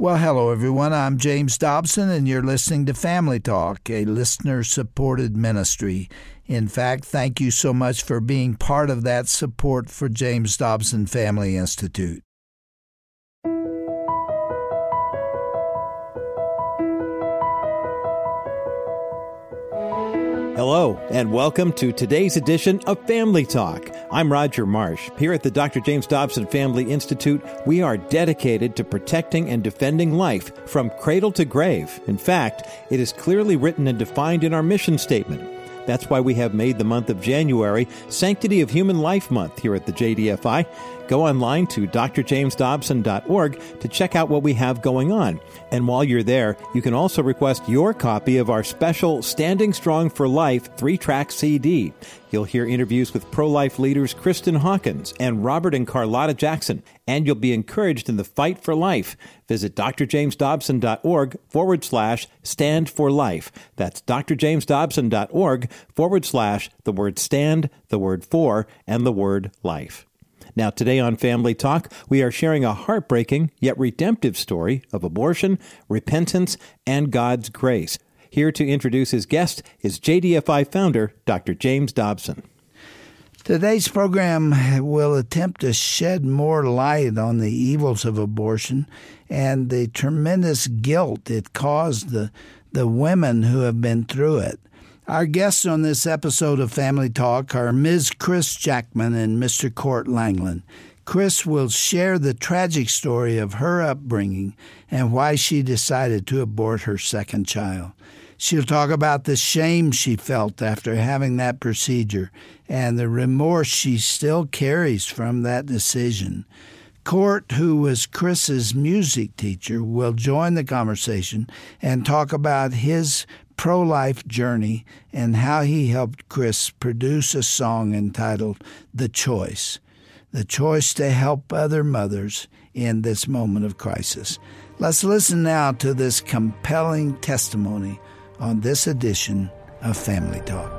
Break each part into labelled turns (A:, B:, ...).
A: Well, hello, everyone. I'm James Dobson, and you're listening to Family Talk, a listener-supported ministry. In fact, thank you so much for being part of that support for James Dobson Family Institute.
B: Hello, and welcome to today's edition of Family Talk. I'm Roger Marsh. Here at the Dr. James Dobson Family Institute, we are dedicated to protecting and defending life from cradle to grave. In fact, it is clearly written and defined in our mission statement. That's why we have made the month of January Sanctity of Human Life Month here at the JDFI. Go online to drjamesdobson.org to check out what we have going on. And while you're there, you can also request your copy of our special Standing Strong for Life 3-track CD. You'll hear interviews with pro-life leaders Kristen Hawkins and Robert and Carlotta Jackson, and you'll be encouraged in the fight for life. Visit drjamesdobson.org/stand for life. That's drjamesdobson.org/the word stand, the word for, and the word life. Now, today on Family Talk, we are sharing a heartbreaking yet redemptive story of abortion, repentance, and God's grace. Here to introduce his guest is JDFI founder, Dr. James Dobson.
A: Today's program will attempt to shed more light on the evils of abortion and the tremendous guilt it caused the women who have been through it. Our guests on this episode of Family Talk are Ms. Chris Jackman and Mr. Court Langland. Chris will share the tragic story of her upbringing and why she decided to abort her second child. She'll talk about the shame she felt after having that procedure and the remorse she still carries from that decision. Court, who was Chris's music teacher, will join the conversation and talk about his pro-life journey and how he helped Chris produce a song entitled The Choice to help other mothers in this moment of crisis. Let's listen now to this compelling testimony on this edition of Family Talk.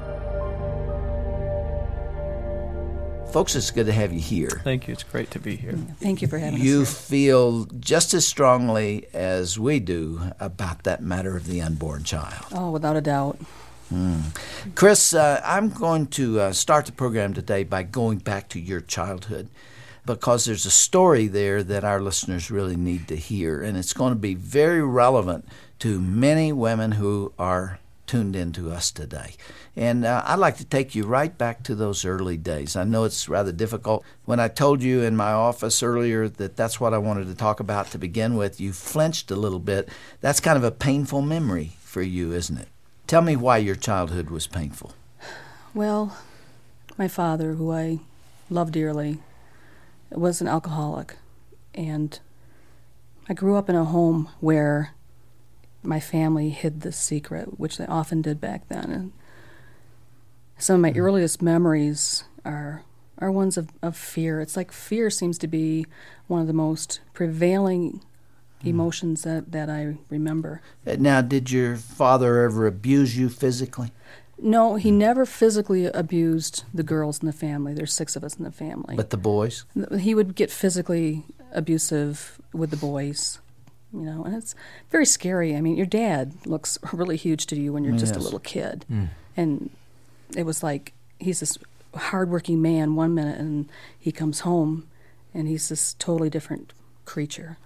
A: Folks, it's good to have you here.
C: Thank you. It's great to be here.
D: Thank you for having us.
A: You feel just as strongly as we do about that matter of the unborn child.
D: Oh, without a doubt.
A: Chris, I'm going to start the program today by going back to your childhood because there's a story there that our listeners really need to hear, and it's going to be very relevant to many women who are tuned in to us today. And I'd like to take you right back to those early days. I know it's rather difficult. When I told you in my office earlier that that's what I wanted to talk about to begin with, you flinched a little bit. That's kind of a painful memory for you, isn't it? Tell me why your childhood was painful.
D: Well, my father, who I love dearly, was an alcoholic. And I grew up in a home where my family hid this secret, which they often did back then. And some of my earliest memories are ones of fear. It's like fear seems to be one of the most prevailing emotions that I remember.
A: Now, did your father ever abuse you physically?
D: No, he never physically abused the girls in the family. There's 6 of us in the family.
A: But the boys?
D: He would get physically abusive with the boys. You know, and it's very scary. I mean, your dad looks really huge to you when you're just a little kid. And it was like he's this hardworking man one minute, and he comes home, and he's this totally different creature.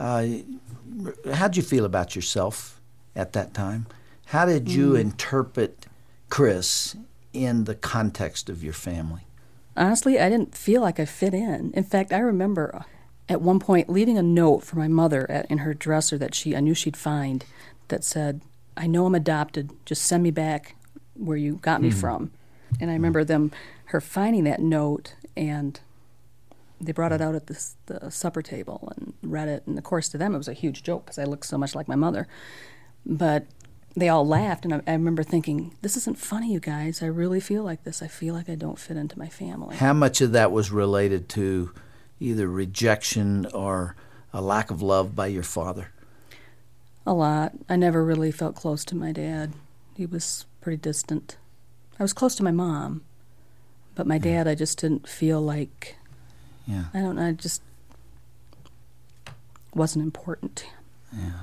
A: How'd you feel about yourself at that time? How did you interpret Chris in the context of your family?
D: Honestly, I didn't feel like I fit in. In fact, I remember at one point leaving a note for my mother in her dresser that I knew she'd find that said, "I know I'm adopted. Just send me back where you got me from." And I remember her finding that note, and they brought it out at the supper table and read it. And of course, to them, it was a huge joke because I looked so much like my mother. But they all laughed, and I remember thinking, this isn't funny, you guys. I really feel like this. I feel like I don't fit into my family.
A: How much of that was related to either rejection or a lack of love by your father?
D: A lot. I never really felt close to my dad. He was pretty distant. I was close to my mom, but my dad, I just didn't feel like, I don't know, wasn't important.
A: Yeah.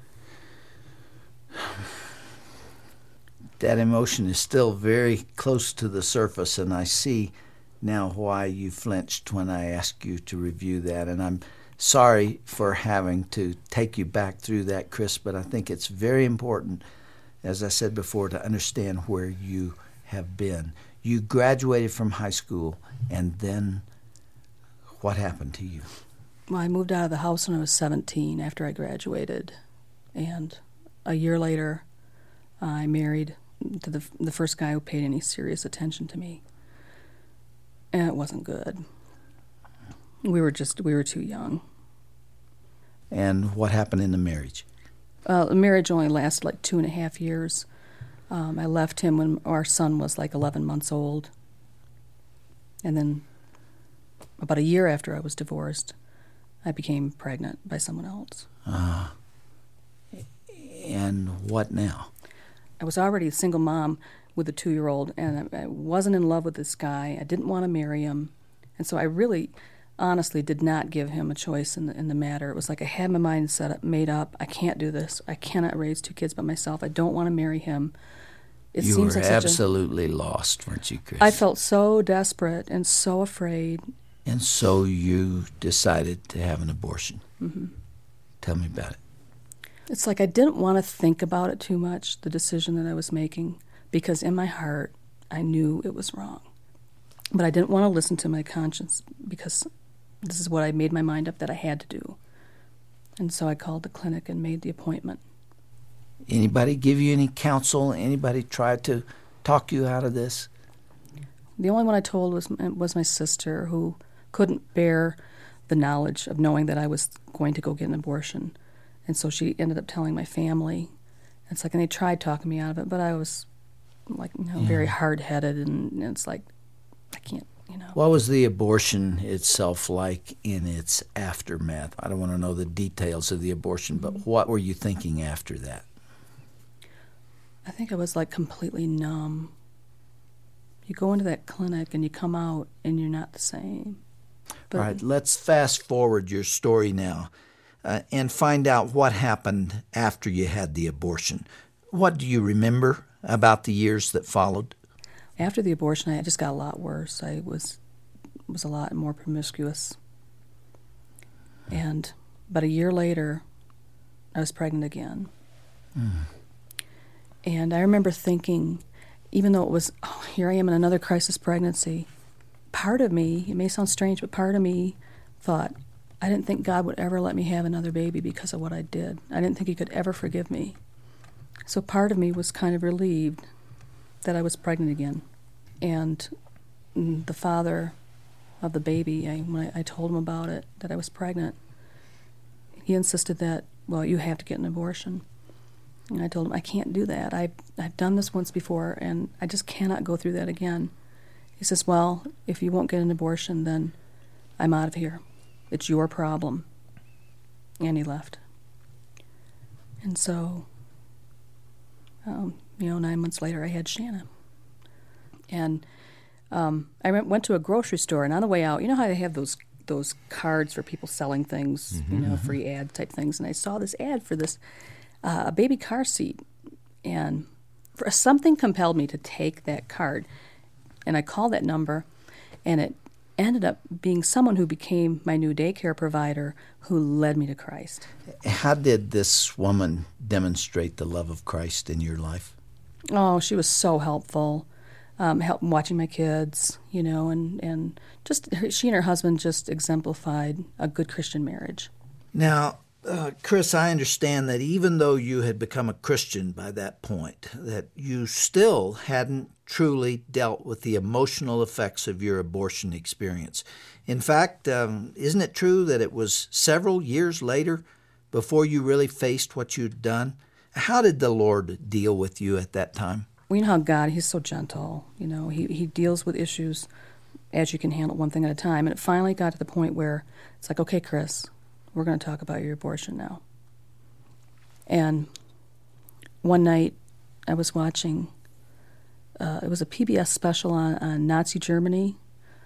A: That emotion is still very close to the surface, and I see now why you flinched when I asked you to review that. And I'm sorry for having to take you back through that, Chris, but I think it's very important, as I said before, to understand where you have been. You graduated from high school, and then what happened to you?
D: Well, I moved out of the house when I was 17 after I graduated, and a year later I married to the first guy who paid any serious attention to me, and it wasn't good. We were too young.
A: And what happened in the marriage?
D: The marriage only lasted like 2.5 years. I left him when our son was like 11 months old. And then about a year after I was divorced, I became pregnant by someone else.
A: And what now?
D: I was already a single mom with a 2-year-old, and I wasn't in love with this guy. I didn't want to marry him. And so I really, honestly, did not give him a choice in the matter. It was like I had my mind made up. I can't do this. I cannot raise 2 kids by myself. I don't want to marry him.
A: You were absolutely lost, weren't you, Chris?
D: I felt so desperate and so afraid.
A: And so you decided to have an abortion.
D: Mm-hmm.
A: Tell me about it.
D: It's like I didn't want to think about it too much, the decision that I was making, because in my heart I knew it was wrong. But I didn't want to listen to my conscience because this is what I made my mind up that I had to do. And so I called the clinic and made the appointment.
A: Anybody give you any counsel? Anybody try to talk you out of this?
D: The only one I told was my sister, who couldn't bear the knowledge of knowing that I was going to go get an abortion. And so she ended up telling my family. It's like, and they tried talking me out of it, but I was like, very hard-headed, and it's like, I can't,
A: What was the abortion itself like in its aftermath? I don't want to know the details of the abortion, but what were you thinking after that?
D: I think I was like completely numb. You go into that clinic and you come out and you're not the same. But
A: all right, let's fast forward your story now and find out what happened after you had the abortion. What do you remember about the years that followed?
D: After the abortion, I just got a lot worse. I was a lot more promiscuous. And about a year later, I was pregnant again. And I remember thinking, even though it was, here I am in another crisis pregnancy, part of me, it may sound strange, but part of me thought, I didn't think God would ever let me have another baby because of what I did. I didn't think he could ever forgive me. So part of me was kind of relieved that I was pregnant again. And the father of the baby, when I told him about it, that I was pregnant, he insisted that, well, you have to get an abortion. And I told him, I can't do that. I've done this once before, and I just cannot go through that again. He says, well, if you won't get an abortion, then I'm out of here. It's your problem. And he left. And so, 9 months later, I had Shanna. And I went to a grocery store, and on the way out, you know how they have those cards for people selling things, free ad type things, and I saw this ad for this a baby car seat, and something compelled me to take that card, and I called that number, and it ended up being someone who became my new daycare provider, who led me to Christ.
A: How did this woman demonstrate the love of Christ in your life?
D: Oh, she was so helpful. Watching my kids, and just she and her husband just exemplified a good Christian marriage.
A: Now, Chris, I understand that even though you had become a Christian by that point, that you still hadn't truly dealt with the emotional effects of your abortion experience. In fact, isn't it true that it was several years later before you really faced what you'd done? How did the Lord deal with you at that time?
D: Well, you know how God, he's so gentle. He deals with issues as you can handle one thing at a time. And it finally got to the point where it's like, okay, Chris, we're going to talk about your abortion now. And one night I was watching, it was a PBS special on Nazi Germany.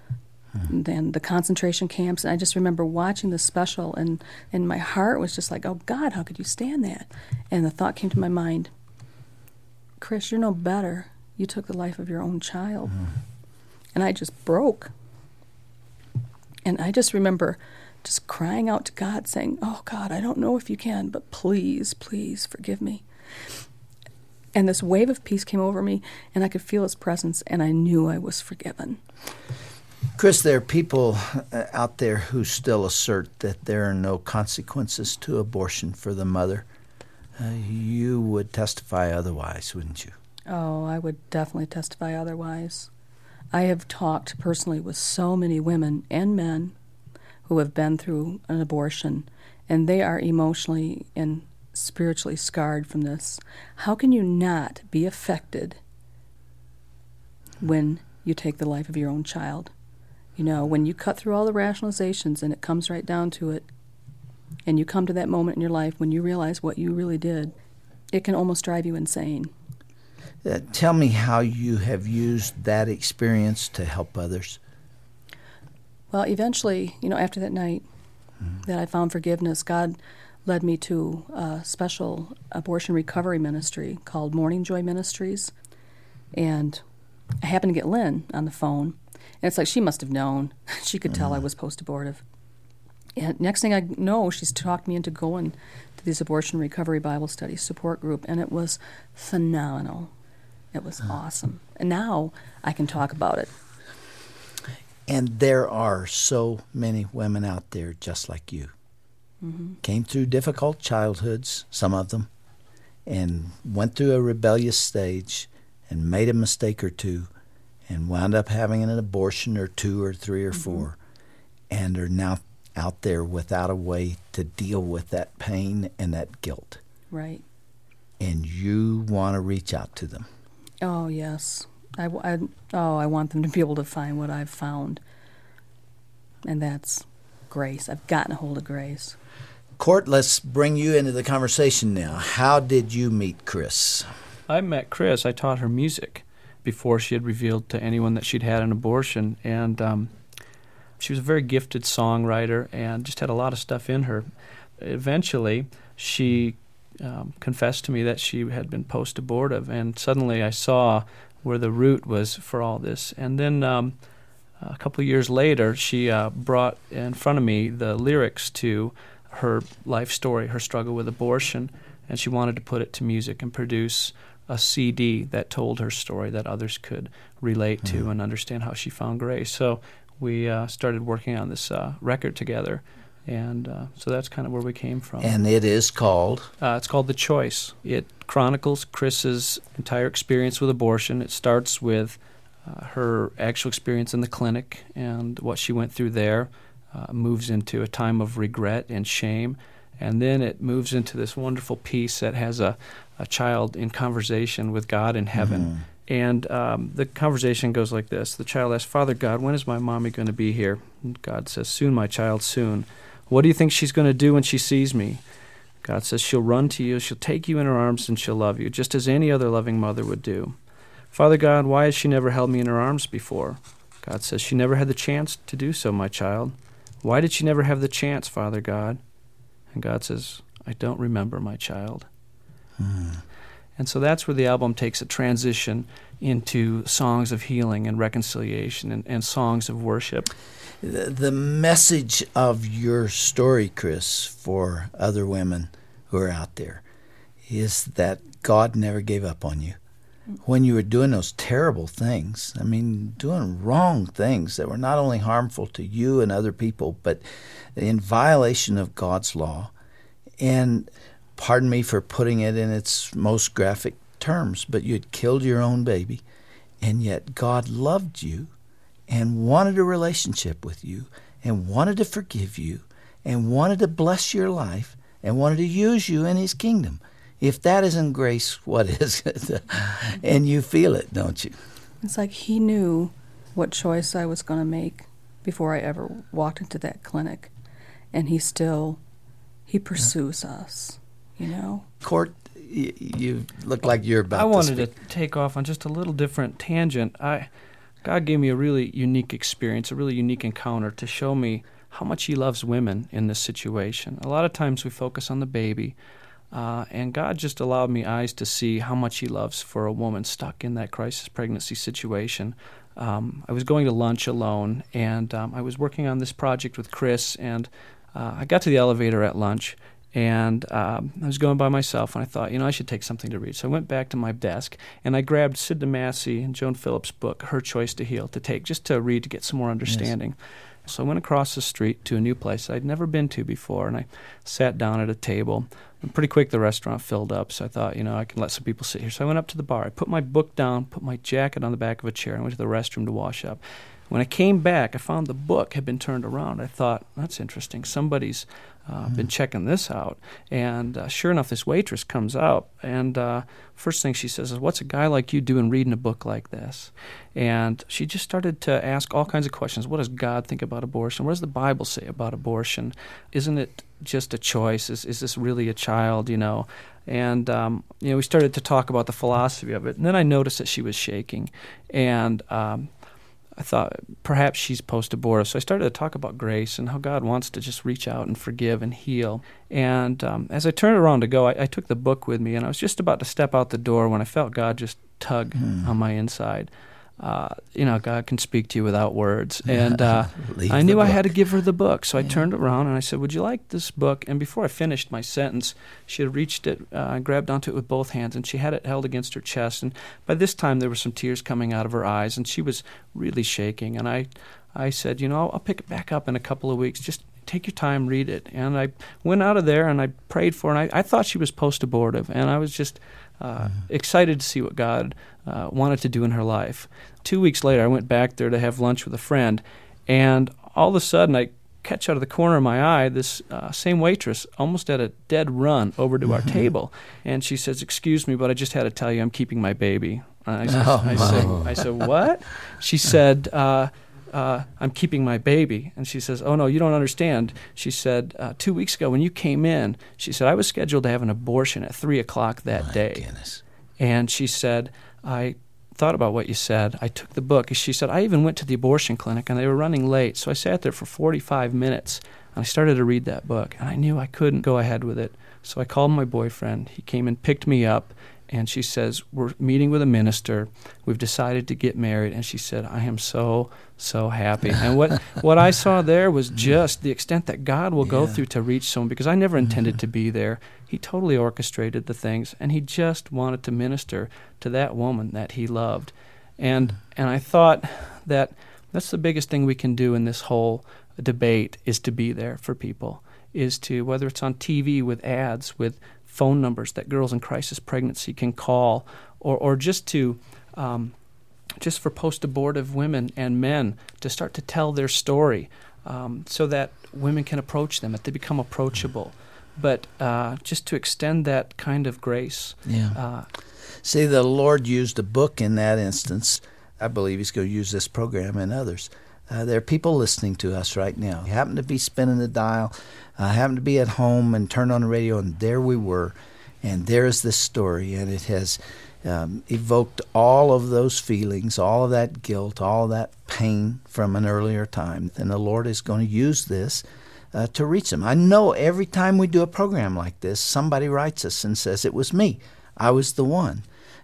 D: and then the concentration camps. And I just remember watching the special, and my heart was just like, oh, God, how could you stand that? And the thought came to my mind, Chris, you're no better. You took the life of your own child. And I just broke. And I just remember just crying out to God, saying, oh, God, I don't know if you can, but please, please forgive me. And this wave of peace came over me, and I could feel His presence, and I knew I was forgiven.
A: Chris, there are people out there who still assert that there are no consequences to abortion for the mother. You would testify otherwise, wouldn't you?
D: Oh, I would definitely testify otherwise. I have talked personally with so many women and men who have been through an abortion, and they are emotionally and spiritually scarred from this. How can you not be affected when you take the life of your own child? You know, when you cut through all the rationalizations and it comes right down to it, and you come to that moment in your life when you realize what you really did, it can almost drive you insane.
A: Tell me how you have used that experience to help others.
D: Well, eventually, after that night that I found forgiveness, God led me to a special abortion recovery ministry called Morning Joy Ministries. And I happened to get Lynn on the phone. And it's like she must have known. She could tell I was post-abortive. And next thing I know, she's talked me into going to this abortion recovery Bible study support group, and it was phenomenal. It was awesome. And now I can talk about it.
A: And there are so many women out there just like you. Came through difficult childhoods, some of them, and went through a rebellious stage and made a mistake or two and wound up having an abortion or 2 or 3 or 4 and are now out there without a way to deal with that pain and that guilt.
D: Right.
A: And you want to reach out to them.
D: Oh, yes. I want them to be able to find what I've found. And that's grace. I've gotten a hold of grace.
A: Court, let's bring you into the conversation now. How did you meet Chris?
C: I met Chris. I taught her music before she had revealed to anyone that she'd had an abortion. And she was a very gifted songwriter and just had a lot of stuff in her. Eventually, she confessed to me that she had been post-abortive, and suddenly I saw where the root was for all this. And then a couple of years later, she brought in front of me the lyrics to her life story, her struggle with abortion, and she wanted to put it to music and produce a CD that told her story that others could relate to and understand how she found grace. So we started working on this record together, and so that's kind of where we came from.
A: And it is called?
C: It's called The Choice. It chronicles Chris's entire experience with abortion. It starts with her actual experience in the clinic and what she went through there, moves into a time of regret and shame, and then it moves into this wonderful piece that has a child in conversation with God in heaven. And the conversation goes like this. The child asks, Father God, when is my mommy going to be here? And God says, soon, my child, soon. What do you think she's going to do when she sees me? God says, she'll run to you, she'll take you in her arms, and she'll love you, just as any other loving mother would do. Father God, why has she never held me in her arms before? God says, she never had the chance to do so, my child. Why did she never have the chance, Father God? And God says, I don't remember, my child. And so that's where the album takes a transition into songs of healing and reconciliation and songs of worship.
A: The message of your story, Chris, for other women who are out there is that God never gave up on you. When you were doing those terrible things, doing wrong things that were not only harmful to you and other people, but in violation of God's law. And pardon me for putting it in its most graphic terms, but you had killed your own baby, and yet God loved you and wanted a relationship with you and wanted to forgive you and wanted to bless your life and wanted to use you in His kingdom. If that isn't grace, what is it? And you feel it, don't you?
D: It's like He knew what choice I was going to make before I ever walked into that clinic. And He pursues us,
A: Court, you look like you're about
C: I
A: to
C: wanted
A: speak.
C: to take off on just a little different tangent. God gave me a really unique experience, a really unique encounter to show me how much He loves women in this situation. A lot of times we focus on the baby, and God just allowed me eyes to see how much He loves for a woman stuck in that crisis pregnancy situation. I was going to lunch alone, and I was working on this project with Chris, and I got to the elevator at lunch, and I was going by myself, and I thought, I should take something to read. So I went back to my desk, and I grabbed Sid DeMasi and Joan Phillips' book, Her Choice to Heal, to take, just to read, to get some more understanding. Yes. So I went across the street to a new place I'd never been to before, and I sat down at a table. And pretty quick, the restaurant filled up, so I thought, I can let some people sit here. So I went up to the bar. I put my book down, put my jacket on the back of a chair, and went to the restroom to wash up. When I came back, I found the book had been turned around. I thought, that's interesting. Somebody's been checking this out. And sure enough, this waitress comes out, and first thing she says is, what's a guy like you doing reading a book like this? And she just started to ask all kinds of questions. What does God think about abortion? What does the Bible say about abortion? Isn't it just a choice? Is this really a child, And, we started to talk about the philosophy of it. And then I noticed that she was shaking. And I thought perhaps she's post-abortive. So I started to talk about grace and how God wants to just reach out and forgive and heal. And as I turned around to go, I took the book with me, and I was just about to step out the door when I felt God just tug on my inside. God can speak to you without words. And I knew I had to give her the book. So I turned around and I said, would you like this book? And before I finished my sentence, she had reached it and grabbed onto it with both hands, and she had it held against her chest. And by this time, there were some tears coming out of her eyes, and she was really shaking. And I said, I'll pick it back up in a couple of weeks. Just take your time, read it. And I went out of there, and I prayed for her. And I thought she was post-abortive, and I was just excited to see what God wanted to do in her life. 2 weeks later, I went back there to have lunch with a friend, and all of a sudden I catch out of the corner of my eye this same waitress almost at a dead run over to our table, and she says, excuse me, but I just had to tell you I'm keeping my baby. I said, what? She said, I'm keeping my baby. And she says, oh, no, you don't understand. She said, 2 weeks ago when you came in, she said, I was scheduled to have an abortion at 3 o'clock that day.
A: Goodness.
C: And she said, I thought about what you said. I took the book. She said, I even went to the abortion clinic, and they were running late. So I sat there for 45 minutes, and I started to read that book. And I knew I couldn't go ahead with it. So I called my boyfriend. He came and picked me up. And she says, we're meeting with a minister. We've decided to get married. And she said, I am so, so happy. And what I saw there was just the extent that God will go through to reach someone, because I never intended to be there. He totally orchestrated the things, and He just wanted to minister to that woman that He loved. And I thought that that's the biggest thing we can do in this whole debate, is to be there for people, is to, whether it's on TV with ads, with phone numbers that girls in crisis pregnancy can call, or just to just for post-abortive women and men to start to tell their story, so that women can approach them, that they become approachable, but just to extend that kind of grace.
A: See, the Lord used a book in that instance. I believe He's going to use this program and others. There are people listening to us right now. You happen to be spinning the dial, happen to be at home and turn on the radio, and there we were. And there is this story, and it has evoked all of those feelings, all of that guilt, all of that pain from an earlier time. And the Lord is going to use this to reach them. I know every time we do a program like this, somebody writes us and says, it was me. I was the one.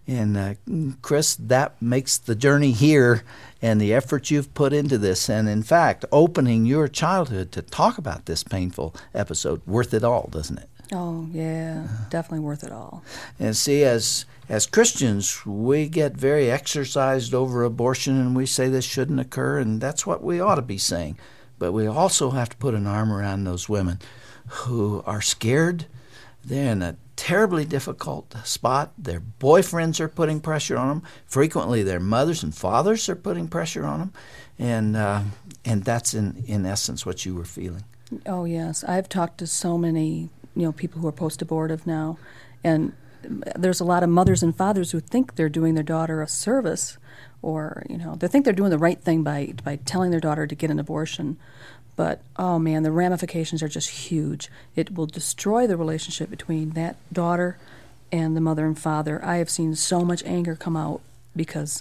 A: And Chris, that makes the journey here and the effort you've put into this, and in fact, opening your childhood to talk about this painful episode, worth it all, doesn't it?
D: Oh, yeah, definitely worth it all.
A: And see, as Christians, we get very exercised over abortion, and we say this shouldn't occur, and that's what we ought to be saying. But we also have to put an arm around those women who are scared. They're in a terribly difficult spot. Their boyfriends are putting pressure on them. Frequently, their mothers and fathers are putting pressure on them. And that's in essence what you were feeling.
D: Oh, yes. I've talked to so many people who are post-abortive now, and there's a lot of mothers and fathers who think they're doing their daughter a service, or they think they're doing the right thing by telling their daughter to get an abortion. But, oh man, the ramifications are just huge. It will destroy the relationship between that daughter and the mother and father. I have seen so much anger come out because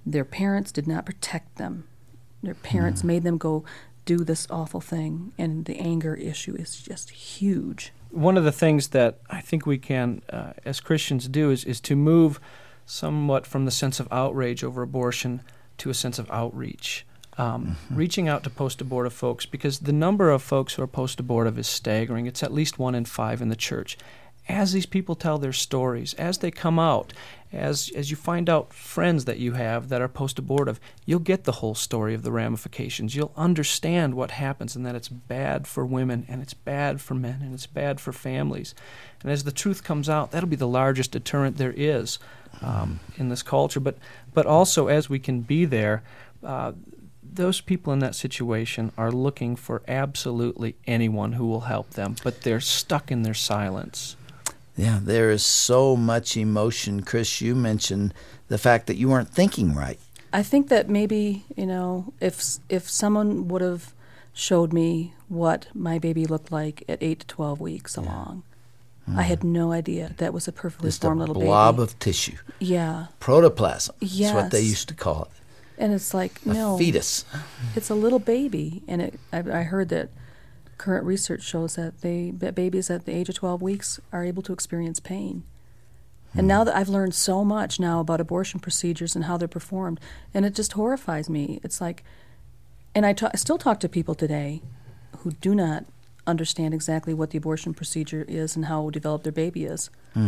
D: Their parents did not protect them. Their parents made them go do this awful thing, and the anger issue is just huge.
C: One of the things that I think we can, as Christians, do is to move somewhat from the sense of outrage over abortion to a sense of outreach. Reaching out to post-abortive folks, because the number of folks who are post-abortive is staggering. It's at least 1 in 5 in the church. As these people tell their stories, as they come out, as you find out friends that you have that are post-abortive, you'll get the whole story of the ramifications. You'll understand what happens and that it's bad for women and it's bad for men and it's bad for families. And as the truth comes out, that'll be the largest deterrent there is in this culture. But also, as we can be there, those people in that situation are looking for absolutely anyone who will help them, but they're stuck in their silence.
A: Yeah, there is so much emotion. Chris, you mentioned the fact that you weren't thinking right.
D: I think that maybe, if someone would have showed me what my baby looked like at 8 to 12 weeks along, I had no idea that was a perfectly formed little baby.
A: Just a blob of tissue.
D: Yeah.
A: Protoplasm.
D: Yes.
A: That's what they used to call it.
D: And it's like, no.
A: A fetus. It's
D: a little baby. And I heard that current research shows that babies at the age of 12 weeks are able to experience pain. And now that I've learned so much now about abortion procedures and how they're performed, and it just horrifies me. It's like, and I still talk to people today who do not understand exactly what the abortion procedure is and how developed their baby is.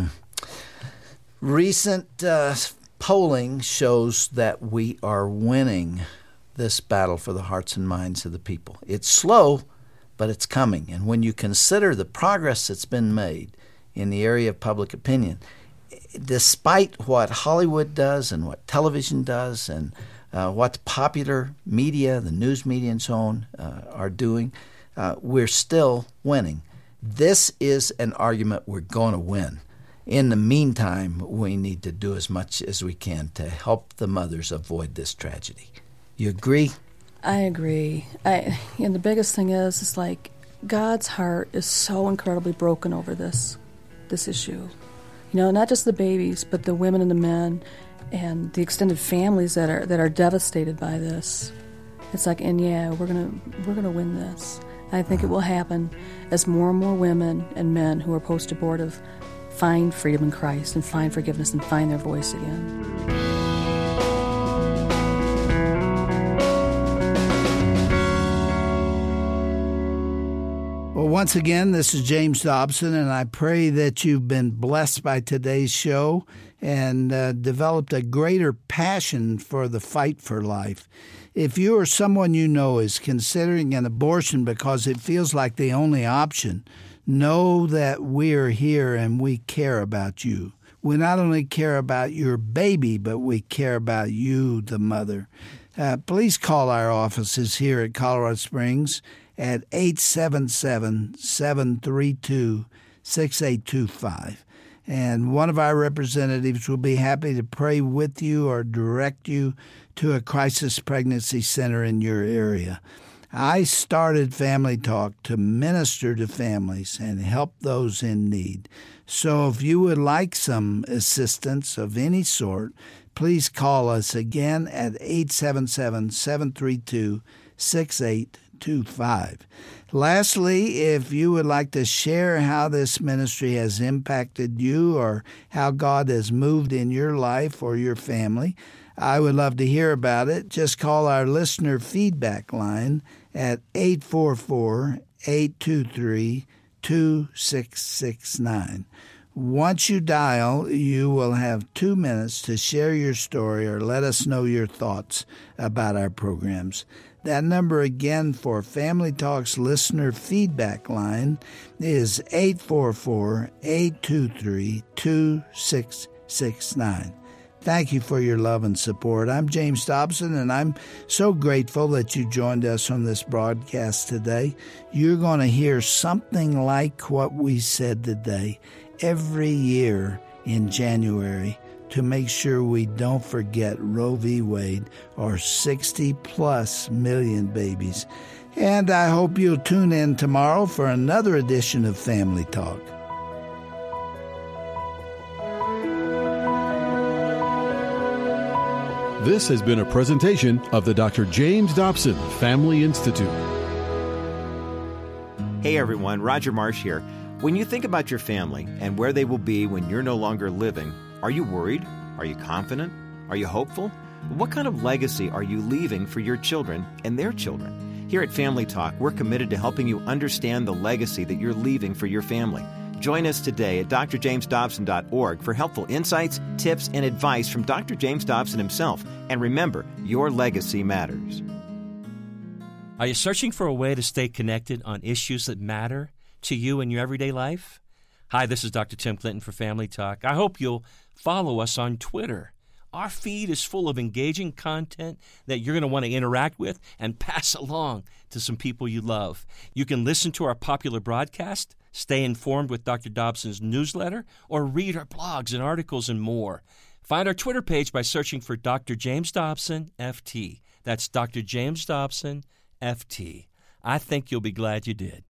A: Recent polling shows that we are winning this battle for the hearts and minds of the people. It's slow, but it's coming. And when you consider the progress that's been made in the area of public opinion, despite what Hollywood does and what television does and what popular media, the news media and so on, are doing, we're still winning. This is an argument we're going to win. In the meantime, we need to do as much as we can to help the mothers avoid this tragedy. You agree?
D: I agree. And the biggest thing is, it's like God's heart is so incredibly broken over this issue. Not just the babies, but the women and the men, and the extended families that are devastated by this. It's like, and yeah, we're gonna win this. I think it will happen as more and more women and men who are post-abortive find freedom in Christ and find forgiveness and find their voice again.
A: Well, once again, this is James Dobson, and I pray that you've been blessed by today's show and developed a greater passion for the fight for life. If you or someone you know is considering an abortion because it feels like the only option, know that we're here and we care about you. We not only care about your baby, but we care about you, the mother. Please call our offices here at Colorado Springs at 877-732-6825. And one of our representatives will be happy to pray with you or direct you to a crisis pregnancy center in your area. I started Family Talk to minister to families and help those in need. So if you would like some assistance of any sort, please call us again at 877-732-6825. Lastly, if you would like to share how this ministry has impacted you or how God has moved in your life or your family, I would love to hear about it. Just call our listener feedback line at 844-823-2669. Once you dial, you will have 2 minutes to share your story or let us know your thoughts about our programs. That number again for Family Talk's listener feedback line is 844-823-2669. Thank you for your love and support. I'm James Dobson, and I'm so grateful that you joined us on this broadcast today. You're going to hear something like what we said today every year in January to make sure we don't forget Roe v. Wade or 60-plus million babies. And I hope you'll tune in tomorrow for another edition of Family Talk.
E: This has been a presentation of the Dr. James Dobson Family Institute.
B: Hey everyone, Roger Marsh here. When you think about your family and where they will be when you're no longer living, are you worried? Are you confident? Are you hopeful? What kind of legacy are you leaving for your children and their children? Here at Family Talk, we're committed to helping you understand the legacy that you're leaving for your family. Join us today at drjamesdobson.org for helpful insights, tips, and advice from Dr. James Dobson himself. And remember, your legacy matters.
F: Are you searching for a way to stay connected on issues that matter to you in your everyday life? Hi, this is Dr. Tim Clinton for Family Talk. I hope you'll follow us on Twitter. Our feed is full of engaging content that you're going to want to interact with and pass along to some people you love. You can listen to our popular broadcast, stay informed with Dr. Dobson's newsletter, or read our blogs and articles and more. Find our Twitter page by searching for Dr. James Dobson, FT. That's Dr. James Dobson, FT. I think you'll be glad you did.